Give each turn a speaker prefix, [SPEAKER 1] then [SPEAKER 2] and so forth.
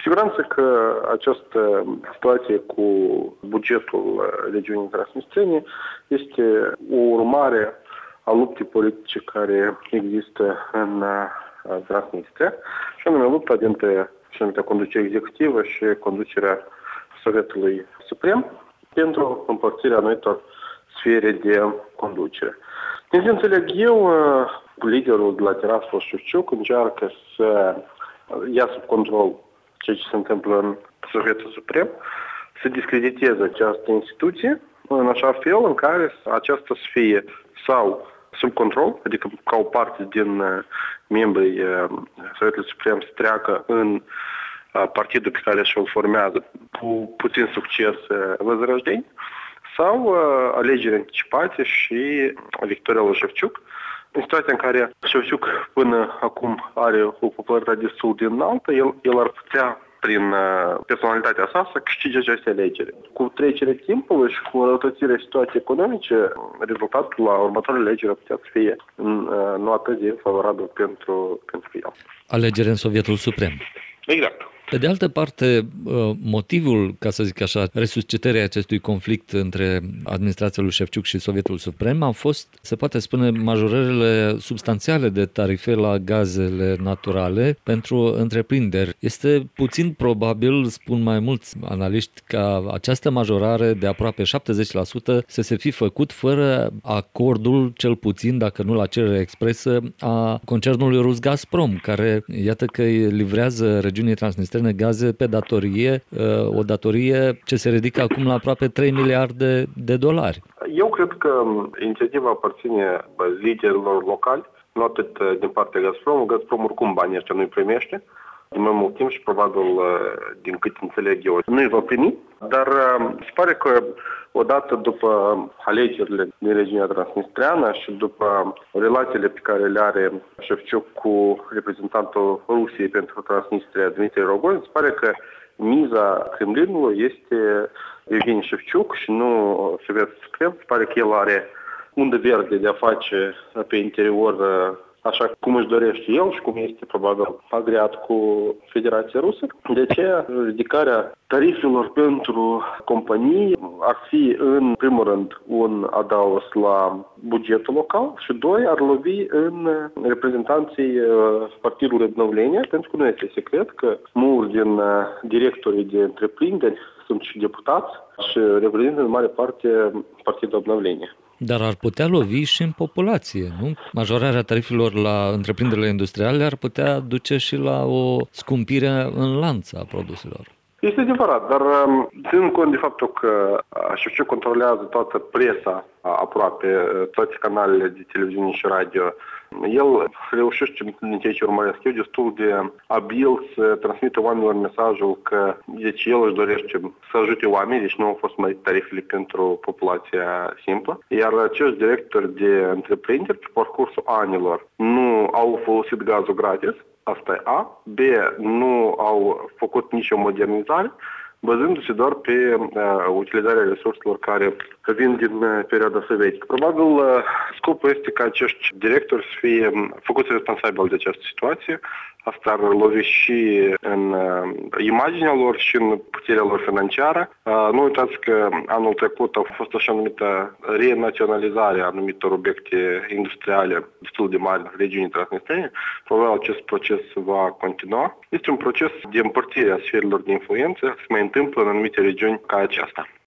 [SPEAKER 1] siguranță că această situație cu bugetul regiunii Transnistrene este o urmare a luptei politice care există în Transnistria, și anume lupta dintre conducerea executivă și conducerea Sovietului Suprem pentru împărțirea anumitor sfere de conducere. Din ce înțeleg eu, liderul de la Tiraspol Șefčuk încearcă să ia sub control ceea ce se întâmplă în Sovietul Suprem, să discrediteze această instituție în așa fel în care aceasta să fie sau sub control, adică ca o parte din membrii Sovietului Suprem să treacă în partidul pe care și-l formează cu puțin succes Возрождение, sau alegeri anticipate și victoria lui Șefčuk. În situația în care Șefčuk până acum are o popularitate destul de înaltă, el ar putea, prin personalitatea sa, să câștige aceste alegeri. Cu trecerea timpului și cu răutățirea situației economice, rezultatul la următoarele alegeri ar putea să fie nu atât de favorabil pentru el.
[SPEAKER 2] Alegeri în Sovietul Suprem.
[SPEAKER 1] Exact.
[SPEAKER 2] Pe de altă parte, motivul, ca să zic așa, resuscitării acestui conflict între administrația lui Șefčuk și Sovietul Suprem a fost, se poate spune, majorările substanțiale de tarife la gazele naturale pentru întreprinderi. Este puțin probabil, spun mai mulți analiști, ca această majorare de aproape 70% să se fi făcut fără acordul, cel puțin, dacă nu la cerere expresă, a concernului rus Gazprom, care, iată că livrează regiunii Transnistrene gaze pe datorie, o datorie ce se ridică acum la aproape 3 miliarde de dolari.
[SPEAKER 1] Eu cred că inițiativa aparține liderilor locali, nu atât din partea Gazprom. Gazprom oricum banii ăștia nu-i primește de mai mult timp și probabil, din cât înțeleg eu, nu-i va primi, dar se pare că odată după alegerile din regiunea transnistreană și după relațiile pe care le are Șefčuk cu reprezentantul Rusiei pentru Transnistria, Dmitry Rogozin, se pare că miza Kremlinului este Evgeni Șefčuk și nu Sovietul Suprem. Se pare că el are undă verde de a face pe interior așa cum își dorește el și cum este probabil agreat cu Federația Rusă. De aceea, ridicarea tarifelor pentru companii ar fi, în primul rând, un adaos la bugetul local și, doi, ar lovi în reprezentanții Partidului Obnovlenia, pentru că nu este secret că mulți din directorii de întreprinderi sunt și deputați și reprezintă în mare parte Partidul Obnovlenia.
[SPEAKER 2] Dar ar putea lovi și în populație, nu? Majorarea tarifelor la întreprinderile industriale ar putea duce și la o scumpire în lanț a produselor.
[SPEAKER 1] Este adevărat, dar ținând cont de faptul că Șefčuk controlează toată presa, aproape toate canalele de televiziune și radio, el reușește, din ceea ce urmăresc eu, destul de abil să transmită oamenilor mesajul că deci el își dorește să ajute oamenii, deci nu au fost mai tarifele pentru populația simplă, iar acești directori de întreprinderi pe parcursul anilor nu au folosit gazul gratis. Asta e A. B. Nu au făcut nicio modernizare, bazându-se doar pe utilizarea resurselor care vin din perioada sovietică. Probabil scopul este ca acești directori să fie făcuți responsabili de această situație. Asta ar lovi și în imaginea lor și în puterea lor financiară. Nu uitați că anul trecut a fost așa numită renaționalizare a anumitor obiecte industriale destul de mari în regiunii Transnistrene. Probabil acest proces va continua. Este un proces de împărțire a sferelor de influență, se mai întâmplă în anumite regiuni ca aceasta.